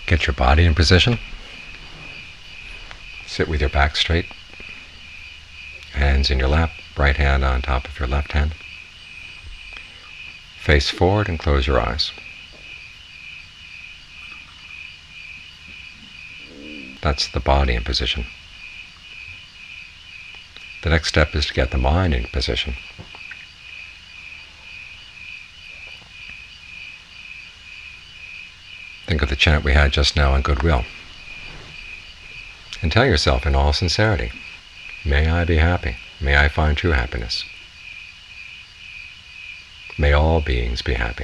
Get your body in position. Sit with your back straight. Hands in your lap, right hand on top of your left hand. Face forward and close your eyes. That's the body in position. The next step is to get the mind in position. Think of the chant we had just now on goodwill. And tell yourself in all sincerity, may I be happy. May I find true happiness. May all beings be happy.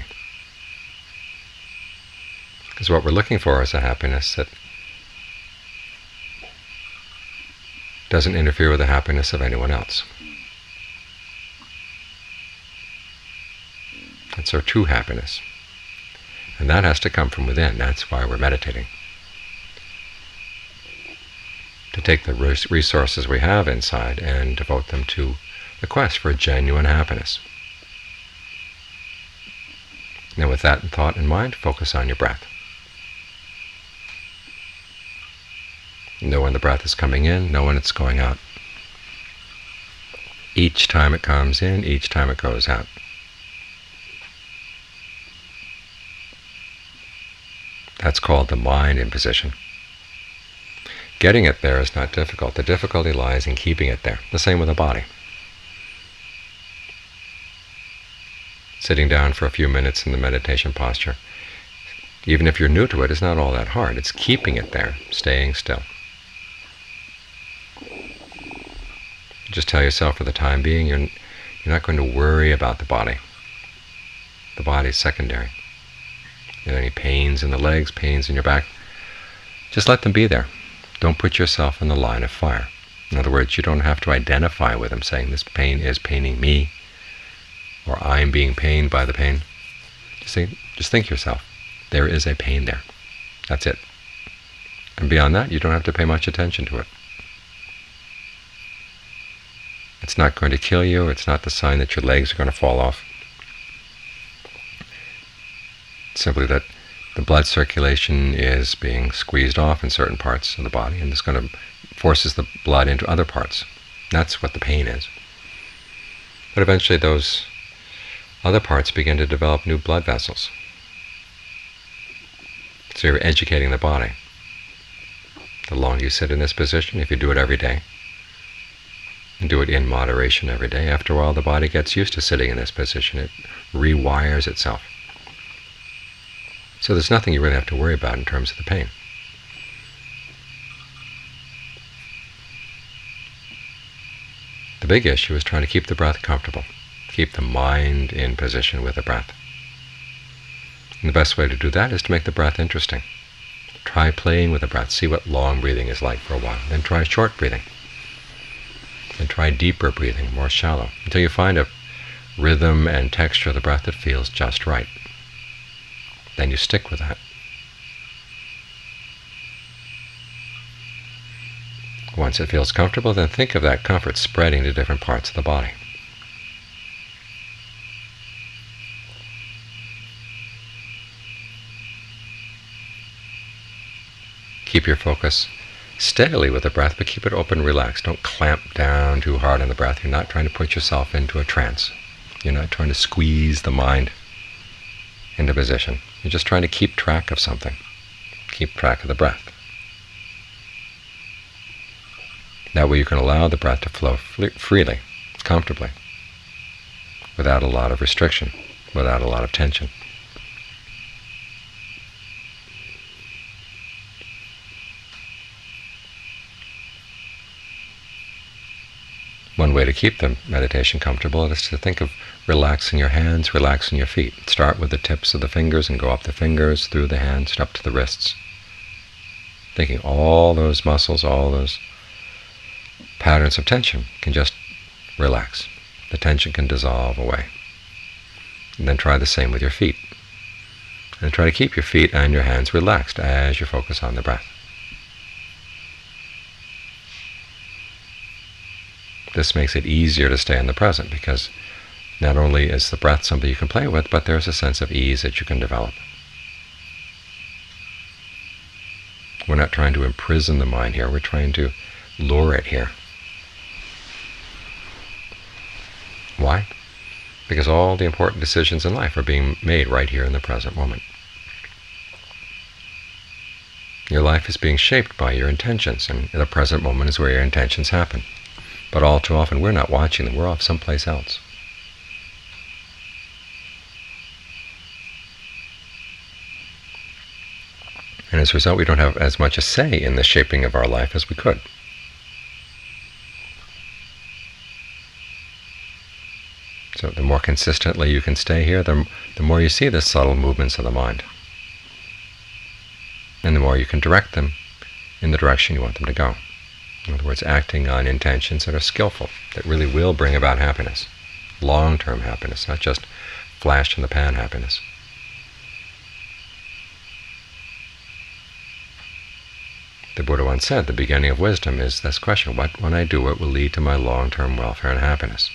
Because what we're looking for is a happiness that doesn't interfere with the happiness of anyone else. It's our true happiness. And that has to come from within. That's why we're meditating. To take the resources we have inside and devote them to the quest for genuine happiness. Now with that thought in mind, focus on your breath. Know when the breath is coming in, know when it's going out. Each time it comes in, each time it goes out. That's called the mind in position. Getting it there is not difficult. The difficulty lies in keeping it there. The same with the body. Sitting down for a few minutes in the meditation posture, even if you're new to it, is not all that hard. It's keeping it there, staying still. Just tell yourself for the time being, you're not going to worry about the body. The body is secondary. If you have any pains in the legs, pains in your back, just let them be there. Don't put yourself in the line of fire. In other words, you don't have to identify with them, saying this pain is paining me, or I'm being pained by the pain. Just think yourself, there is a pain there. That's it. And beyond that, you don't have to pay much attention to it. It's not going to kill you. It's not the sign that your legs are going to fall off. It's simply that the blood circulation is being squeezed off in certain parts of the body, and it's going to forces the blood into other parts. That's what the pain is. But eventually those other parts begin to develop new blood vessels. So you're educating the body. The longer you sit in this position, if you do it every day, and do it in moderation every day, after a while the body gets used to sitting in this position. It rewires itself. So there's nothing you really have to worry about in terms of the pain. The big issue is trying to keep the breath comfortable, keep the mind in position with the breath. And the best way to do that is to make the breath interesting. Try playing with the breath, see what long breathing is like for a while, then try short breathing. Then try deeper breathing, more shallow, until you find a rhythm and texture of the breath that feels just right. Then you stick with that. Once it feels comfortable, then think of that comfort spreading to different parts of the body. Keep your focus steadily with the breath, but keep it open and relaxed. Don't clamp down too hard on the breath. You're not trying to put yourself into a trance. You're not trying to squeeze the mind into position. You're just trying to keep track of something. Keep track of the breath. That way you can allow the breath to flow freely, comfortably, without a lot of restriction, without a lot of tension. One way to keep the meditation comfortable is to think of relaxing your hands, relaxing your feet. Start with the tips of the fingers and go up the fingers, through the hands, and up to the wrists. Thinking all those muscles, all those patterns of tension can just relax. The tension can dissolve away. And then try the same with your feet. And try to keep your feet and your hands relaxed as you focus on the breath. This makes it easier to stay in the present, because not only is the breath something you can play with, but there's a sense of ease that you can develop. We're not trying to imprison the mind here. We're trying to lure it here. Why? Because all the important decisions in life are being made right here in the present moment. Your life is being shaped by your intentions, and the present moment is where your intentions happen. But all too often we're not watching them. We're off someplace else. And as a result, we don't have as much a say in the shaping of our life as we could. So the more consistently you can stay here, the more you see the subtle movements of the mind. And the more you can direct them in the direction you want them to go. In other words, acting on intentions that are skillful, that really will bring about happiness, long-term happiness, not just flash-in-the-pan happiness. The Buddha once said, the beginning of wisdom is this question: what, when I do it, will lead to my long-term welfare and happiness?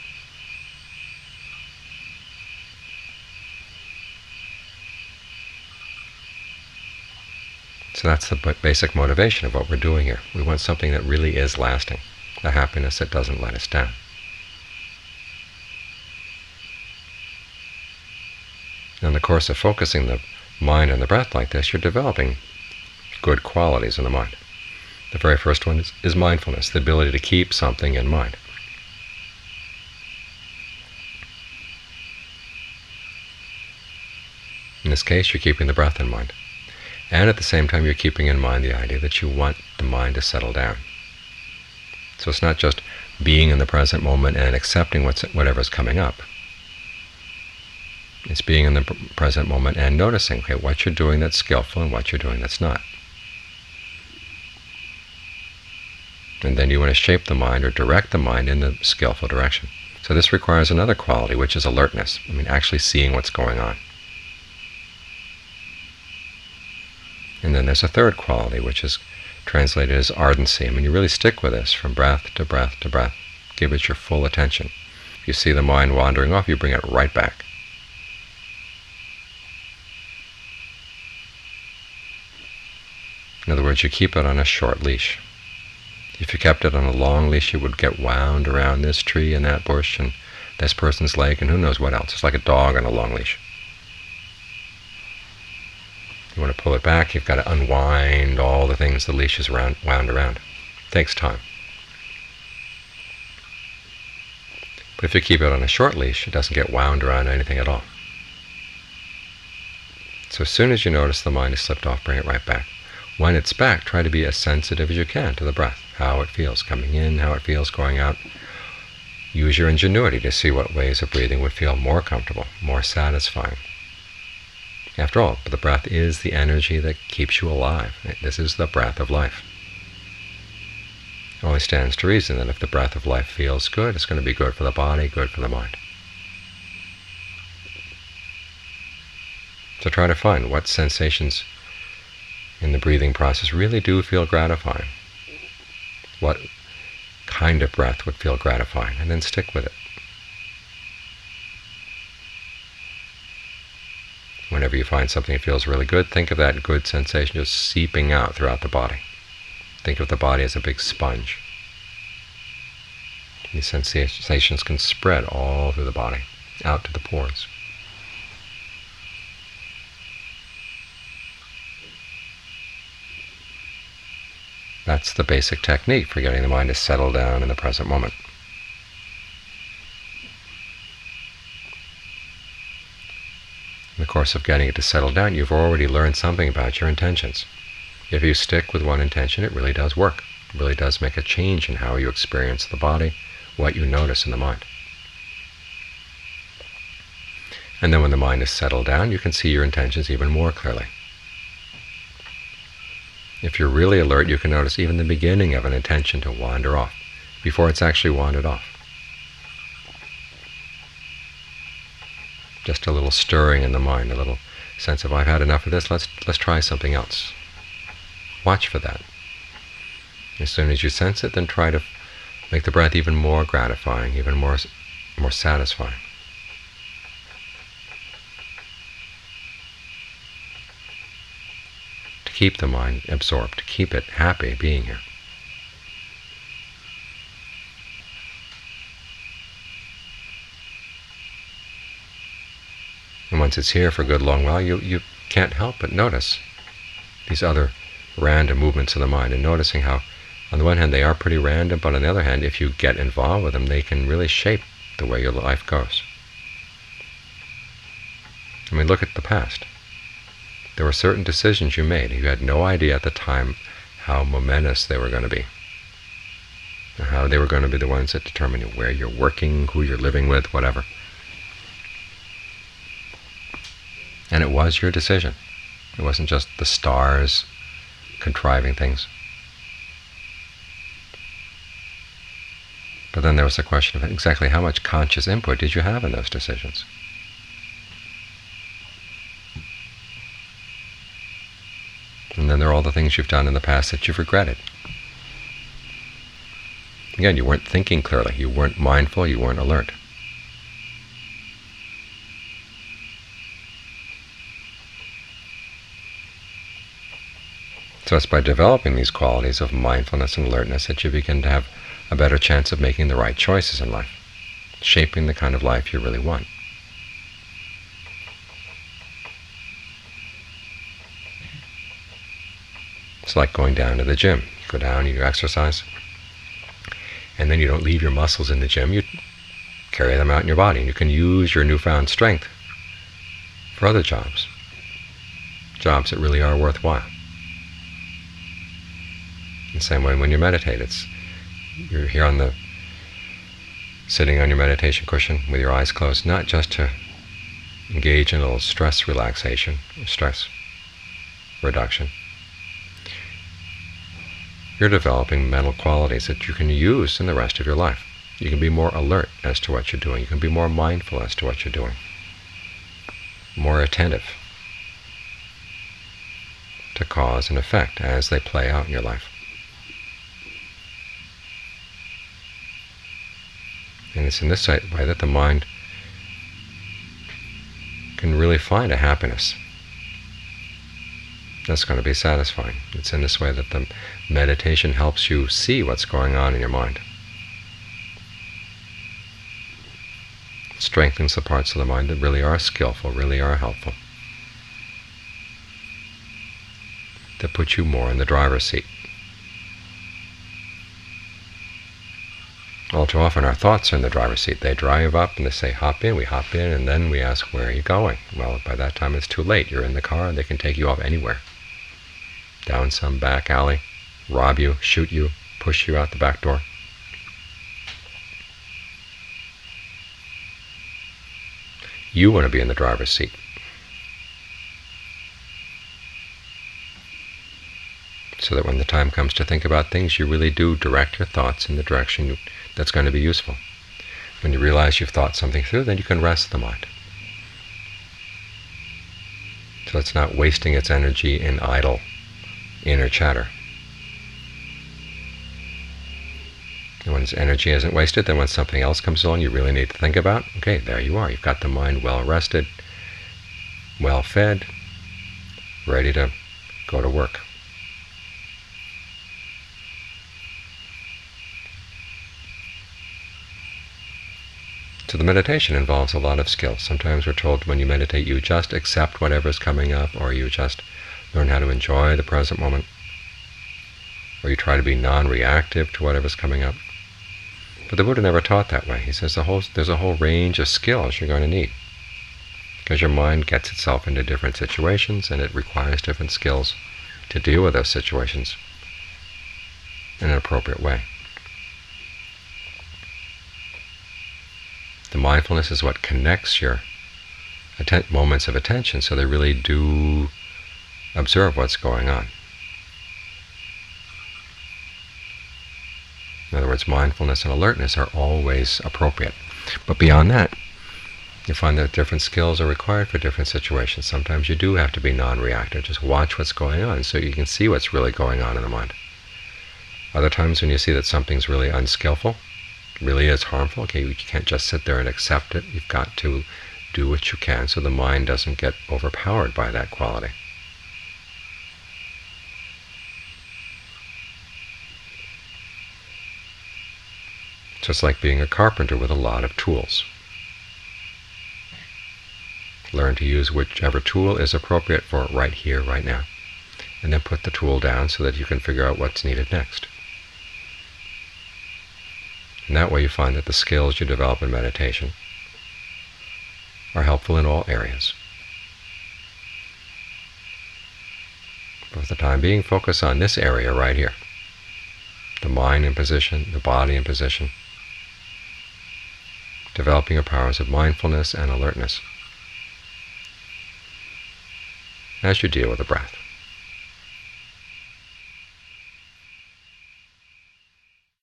So that's the basic motivation of what we're doing here. We want something that really is lasting, a happiness that doesn't let us down. In the course of focusing the mind and the breath like this, you're developing good qualities in the mind. The very first one is mindfulness, the ability to keep something in mind. In this case, you're keeping the breath in mind. And at the same time, you're keeping in mind the idea that you want the mind to settle down. So it's not just being in the present moment and accepting whatever's coming up. It's being in the present moment and noticing, okay, what you're doing that's skillful and what you're doing that's not. And then you want to shape the mind or direct the mind in the skillful direction. So this requires another quality, which is alertness. Actually seeing what's going on. And then there's a third quality, which is translated as ardency. You really stick with this from breath to breath to breath. Give it your full attention. If you see the mind wandering off, you bring it right back. In other words, you keep it on a short leash. If you kept it on a long leash, it would get wound around this tree and that bush and this person's leg and who knows what else. It's like a dog on a long leash. You want to pull it back, you've got to unwind all the things the leash is wound around. It takes time. But if you keep it on a short leash, it doesn't get wound around anything at all. So as soon as you notice the mind has slipped off, bring it right back. When it's back, try to be as sensitive as you can to the breath, how it feels coming in, how it feels going out. Use your ingenuity to see what ways of breathing would feel more comfortable, more satisfying. After all, the breath is the energy that keeps you alive. This is the breath of life. It only stands to reason that if the breath of life feels good, it's going to be good for the body, good for the mind. So try to find what sensations in the breathing process really do feel gratifying. What kind of breath would feel gratifying, and then stick with it. Whenever you find something that feels really good, think of that good sensation just seeping out throughout the body. Think of the body as a big sponge. These sensations can spread all through the body, out to the pores. That's the basic technique for getting the mind to settle down in the present moment. In the course of getting it to settle down, you've already learned something about your intentions. If you stick with one intention, it really does work. It really does make a change in how you experience the body, what you notice in the mind. And then when the mind is settled down, you can see your intentions even more clearly. If you're really alert, you can notice even the beginning of an intention to wander off, before it's actually wandered off. Just a little stirring in the mind, a little sense of, I've had enough of this, let's try something else. Watch for that. As soon as you sense it, then try to make the breath even more gratifying, even more satisfying. To keep the mind absorbed, to keep it happy being here. And once it's here for a good long while, you can't help but notice these other random movements of the mind, and noticing how, on the one hand, they are pretty random, but on the other hand, if you get involved with them, they can really shape the way your life goes. I mean, look at the past. There were certain decisions you made. You had no idea at the time how momentous they were going to be, or how they were going to be the ones that determine where you're working, who you're living with, whatever. And it was your decision. It wasn't just the stars contriving things. But then there was the question of exactly how much conscious input did you have in those decisions? And then there are all the things you've done in the past that you've regretted. Again, you weren't thinking clearly, you weren't mindful, you weren't alert. So it's by developing these qualities of mindfulness and alertness that you begin to have a better chance of making the right choices in life, shaping the kind of life you really want. It's like going down to the gym. You go down, you do exercise, and then you don't leave your muscles in the gym, you carry them out in your body. And you can use your newfound strength for other jobs that really are worthwhile. In the same way when you meditate, you're here sitting on your meditation cushion with your eyes closed, not just to engage in a little stress relaxation, or stress reduction. You're developing mental qualities that you can use in the rest of your life. You can be more alert as to what you're doing. You can be more mindful as to what you're doing. More attentive to cause and effect as they play out in your life. And it's in this way that the mind can really find a happiness that's going to be satisfying. It's in this way that the meditation helps you see what's going on in your mind. It strengthens the parts of the mind that really are skillful, really are helpful, that put you more in the driver's seat. All too often our thoughts are in the driver's seat. They drive up and they say, hop in, we hop in, and then we ask, where are you going? Well, by that time it's too late. You're in the car and they can take you off anywhere. Down some back alley, rob you, shoot you, push you out the back door. You want to be in the driver's seat. So that when the time comes to think about things, you really do direct your thoughts in the direction that's going to be useful. When you realize you've thought something through, then you can rest the mind. So it's not wasting its energy in idle inner chatter. And when its energy isn't wasted, then when something else comes along you really need to think about, okay, there you are. You've got the mind well rested, well fed, ready to go to work. So the meditation involves a lot of skill. Sometimes we're told when you meditate you just accept whatever's coming up, or you just learn how to enjoy the present moment, or you try to be non-reactive to whatever's coming up. But the Buddha never taught that way. He says there's a whole range of skills you're going to need, because your mind gets itself into different situations and it requires different skills to deal with those situations in an appropriate way. The mindfulness is what connects your moments of attention so they really do observe what's going on. In other words, mindfulness and alertness are always appropriate. But beyond that, you find that different skills are required for different situations. Sometimes you do have to be non-reactive. Just watch what's going on so you can see what's really going on in the mind. Other times when you see that something's really unskillful, really is harmful, okay, you can't just sit there and accept it. You've got to do what you can so the mind doesn't get overpowered by that quality. just like being a carpenter with a lot of tools. Learn to use whichever tool is appropriate for right here, right now, and then put the tool down so that you can figure out what's needed next. And that way you find that the skills you develop in meditation are helpful in all areas. But for the time being, focus on this area right here. The mind in position, the body in position. Developing your powers of mindfulness and alertness as you deal with the breath.